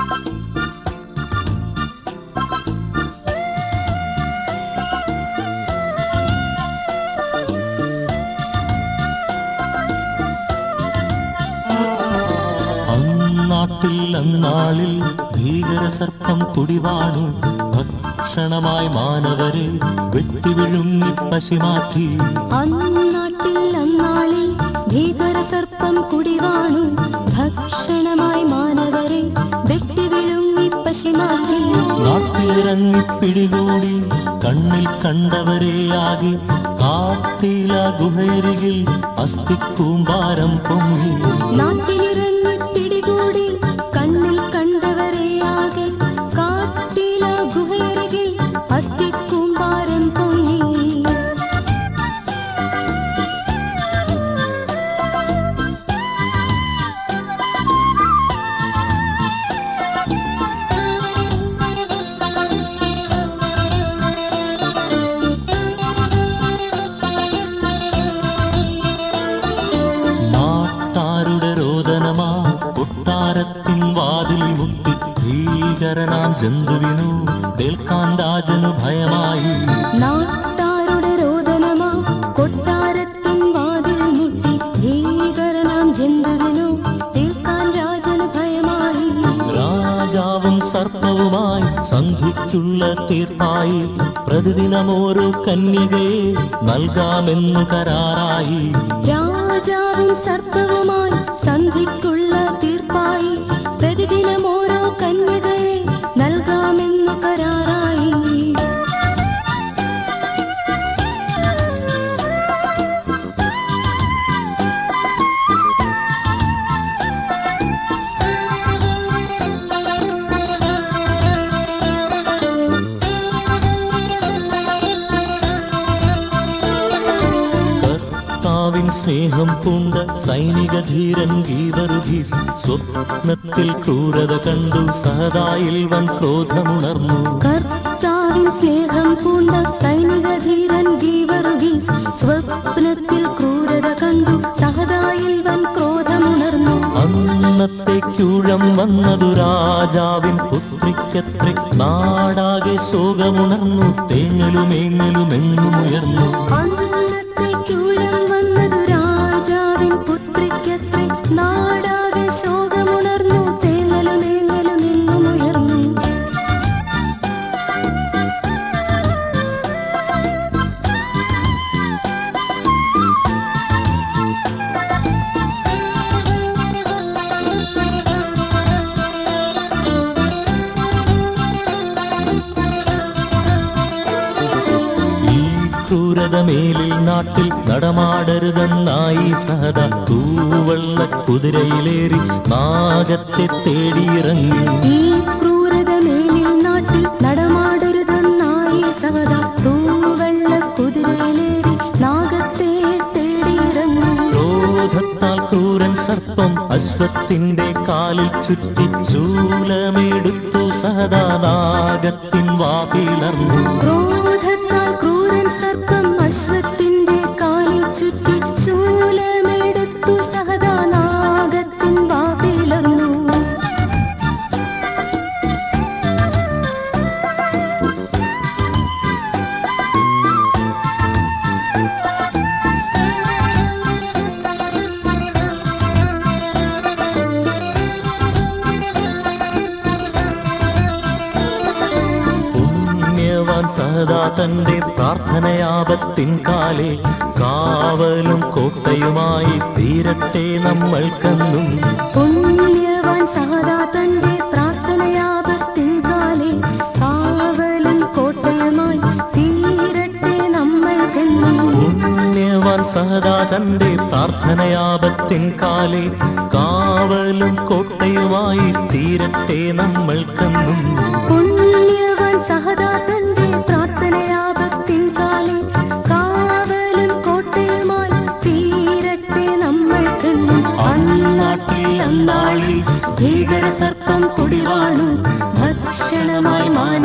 അന്നാളിൽ ഭീകരസർപ്പം കുടിവാണു. ഭക്ഷണമായി മാനവരെ വെട്ടിവിഴുങ്ങി പശിമാറ്റി. അന്നാളിൽ ഭീകരസർപ്പം കുടിവാണു. ഭക്ഷണമായി മാനവരെ വെട്ടിവിഴുങ്ങി പശിമാറ്റി. നാട്ടിലിറങ്ങി പിടികൂടി കണ്ണിൽ കണ്ടവരെയാകെ കാട്ടില ഗുഹയരികിൽ അസ്ഥിക്കൂമ്പാരം പൊങ്ങി. നാട്ടിലിറങ്ങി പിടികൂടി കണ്ണിൽ കണ്ടവരെയാകെ കാട്ടില ഗുഹയരികിൽ അസ്ഥിക്കൂമ്പാരം പൊങ്ങി. കൊട്ടാരത്തിൻ വാതിൽ മുട്ടി ഭീകരനാം ജന്തുവിനു കേൾക്കാൻ രാജനു ഭയമായി. നാട്ടാരുടെ രോദനമാ കൊട്ടാരത്തിൻ വാതിൽ മുട്ടി ഭീകരനാം ജന്തുവിനു കേൾക്കാൻ രാജനു ഭയമായി. രാജാവും സർപ്പവുമായി സന്ധിക്കുള്ള തീർപ്പായി പ്രതിദിനം ഓരോ കന്യകയെ നൽകാമെന്നു കരാറായി. രാജാവും സർപ്പവുമായി സന്ധിക്കുള്ള തീർപ്പായി പ്രതിദിനം ഓരോ കന്യകയെ നൽകാമെന്നു കരാറായി. സ്നേഹം പൂണ്ട സൈനിക ധീരൻ ഗീവറുഗീസ് സ്വപ്നത്തിൽ ക്രൂരത കണ്ടു സഹതായിൽ വൻ ക്രോധമുണർന്നു. കർത്താവിൻ സ്നേഹം പൂണ്ട സൈനിക ധീരൻ ഗീവറുഗീസ് സ്വപ്നത്തിൽ ക്രൂരത കണ്ടു സഹതായിൽ വൻ ക്രോധമുണർന്നു. അന്നത്തേക്കൂഴം വന്നതു രാജാവിൻ പുത്രിക്കത്രേ. നാടാകെ ശോകമുണർന്നു തേങ്ങലുമേങ്ങലുമെങ്ങുമുയർന്നു. നാടാകെ ശോകമുണർന്നു തേങ്ങലുമേങ്ങലുമെങ്ങുമുയർന്നു. ക്രൂരതമേലിൽ നാട്ടിൽ നടമാടരുതെന്നായി സഹത തൂവള്ള കുതിരയിലേറി നാഗത്തെ തേടിയിറങ്ങി. ഈ ക്രൂരതമേലിൽ നാട്ടിൽ നടമാടരുതെന്നായി സഹത തൂവള്ള കുതിരയിലേറി നാഗത്തെ തേടിയിറങ്ങി. ക്രോധത്താൽ ക്രൂരൻ സർപ്പം അശ്വത്തിന്റെ കാലിൽ ചുറ്റി ശൂലമെടുത്തു സഹതാ നാഗത്തിൻ വാപിളർന്നു. ക്രോധത്താൽ ക്രൂരൻ സർപ്പം അശ്വത്തിന്റെ കാലിൽ ചുറ്റി ശൂലമെടുത്തു സഹതാ നാഗത്തിൻ വാപിളർന്നു. സഹദാ തന്റെ പ്രാർത്ഥനയാപത്തിൻ കാലേ കാവലും കോട്ടയുമായി തീരട്ടെ നമ്മൾക്കെന്നും. പുണ്യവാൻ സഹദാ തന്റെ പ്രാർത്ഥനയാപത്തിൻ കാലേ കാവലും കോട്ടയുമായി തീരട്ടെ നമ്മൾക്കെന്നും. പുണ്യവാൻ സഹദാ തന്റെ പ്രാർത്ഥനയാപത്തിൻ കാലേ കാവലും കോട്ടയുമായി തീരട്ടെ നമ്മൾക്കെന്നും. സഹദാ തന്റെ പ്രാർത്ഥനയാപത്തിൻ കാലേ കാവലും കോട്ടയുമായി തീരട്ടെ നമ്മൾക്കെന്നും. അന്നാളിൽ ഭീകരസർപ്പം കുടിവാണു. ഭക്ഷണമായി